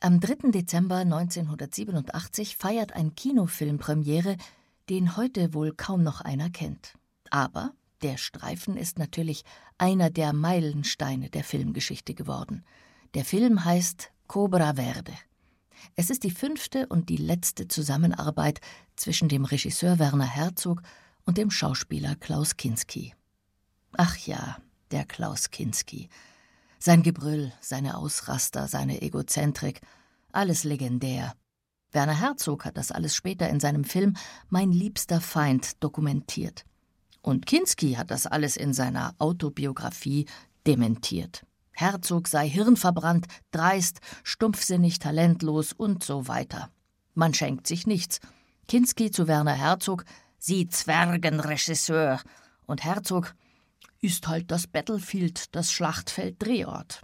Am 3. Dezember 1987 feiert ein Kinofilm Premiere, den heute wohl kaum noch einer kennt. Aber der Streifen ist natürlich einer der Meilensteine der Filmgeschichte geworden. Der Film heißt Cobra Verde. Es ist die 5. und die letzte Zusammenarbeit zwischen dem Regisseur Werner Herzog und dem Schauspieler Klaus Kinski. Ach ja, der Klaus Kinski. Sein Gebrüll, seine Ausraster, seine Egozentrik, alles legendär. Werner Herzog hat das alles später in seinem Film »Mein liebster Feind« dokumentiert. Und Kinski hat das alles in seiner Autobiografie dementiert. Herzog sei hirnverbrannt, dreist, stumpfsinnig, talentlos und so weiter. Man schenkt sich nichts. Kinski zu Werner Herzog: »Sie Zwergenregisseur«, und Herzog: »Ist halt das Battlefield, das Schlachtfeld Drehort.«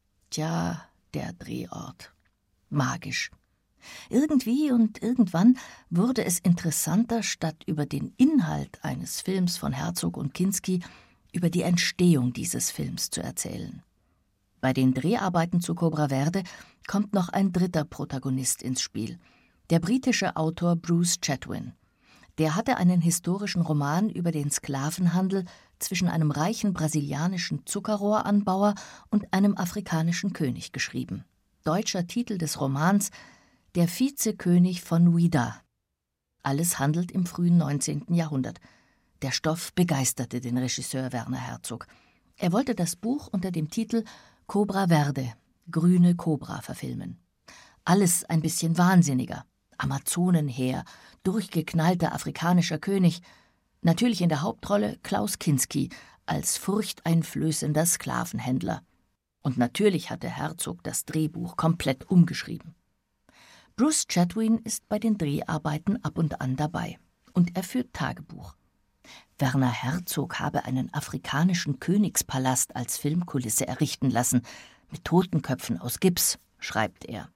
Tja, der Drehort. Magisch. Irgendwie und irgendwann wurde es interessanter, statt über den Inhalt eines Films von Herzog und Kinski über die Entstehung dieses Films zu erzählen. Bei den Dreharbeiten zu Cobra Verde kommt noch ein dritter Protagonist ins Spiel, der britische Autor Bruce Chatwin. Der hatte einen historischen Roman über den Sklavenhandel zwischen einem reichen brasilianischen Zuckerrohranbauer und einem afrikanischen König geschrieben. Deutscher Titel des Romans: Der Vizekönig von Ouidah. Alles handelt im frühen 19. Jahrhundert. Der Stoff begeisterte den Regisseur Werner Herzog. Er wollte das Buch unter dem Titel Cobra Verde, grüne Kobra, verfilmen. Alles ein bisschen wahnsinniger. Amazonenheer, durchgeknallter afrikanischer König. Natürlich in der Hauptrolle Klaus Kinski als furchteinflößender Sklavenhändler. Und natürlich hatte Herzog das Drehbuch komplett umgeschrieben. Bruce Chatwin ist bei den Dreharbeiten ab und an dabei. Und er führt Tagebuch. Werner Herzog habe einen afrikanischen Königspalast als Filmkulisse errichten lassen, mit Totenköpfen aus Gips, schreibt er.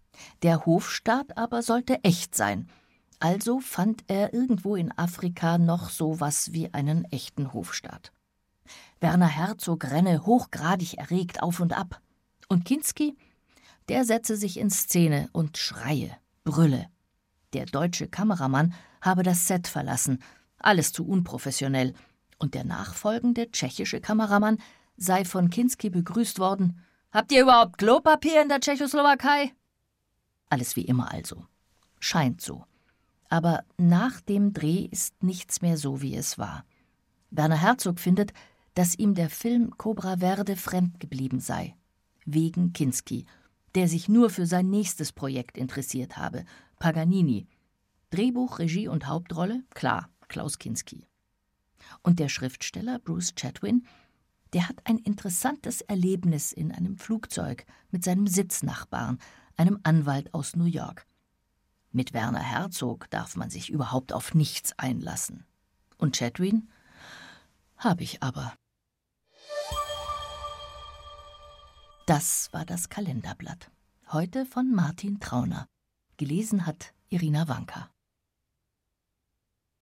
Der Hofstaat aber sollte echt sein. Also fand er irgendwo in Afrika noch so was wie einen echten Hofstaat. Werner Herzog renne hochgradig erregt auf und ab. Und Kinski, der setze sich in Szene und schreie, brülle. Der deutsche Kameramann habe das Set verlassen, alles zu unprofessionell. Und der nachfolgende tschechische Kameramann sei von Kinski begrüßt worden: »Habt ihr überhaupt Klopapier in der Tschechoslowakei?« Alles wie immer also. Scheint so. Aber nach dem Dreh ist nichts mehr so, wie es war. Werner Herzog findet, dass ihm der Film Cobra Verde fremd geblieben sei. Wegen Kinski, der sich nur für sein nächstes Projekt interessiert habe, Paganini. Drehbuch, Regie und Hauptrolle, klar, Klaus Kinski. Und der Schriftsteller Bruce Chatwin, der hat ein interessantes Erlebnis in einem Flugzeug mit seinem Sitznachbarn, einem Anwalt aus New York. Mit Werner Herzog darf man sich überhaupt auf nichts einlassen. Und Chatwin? Hab ich aber. Das war das Kalenderblatt. Heute von Martin Trauner. Gelesen hat Irina Wanka.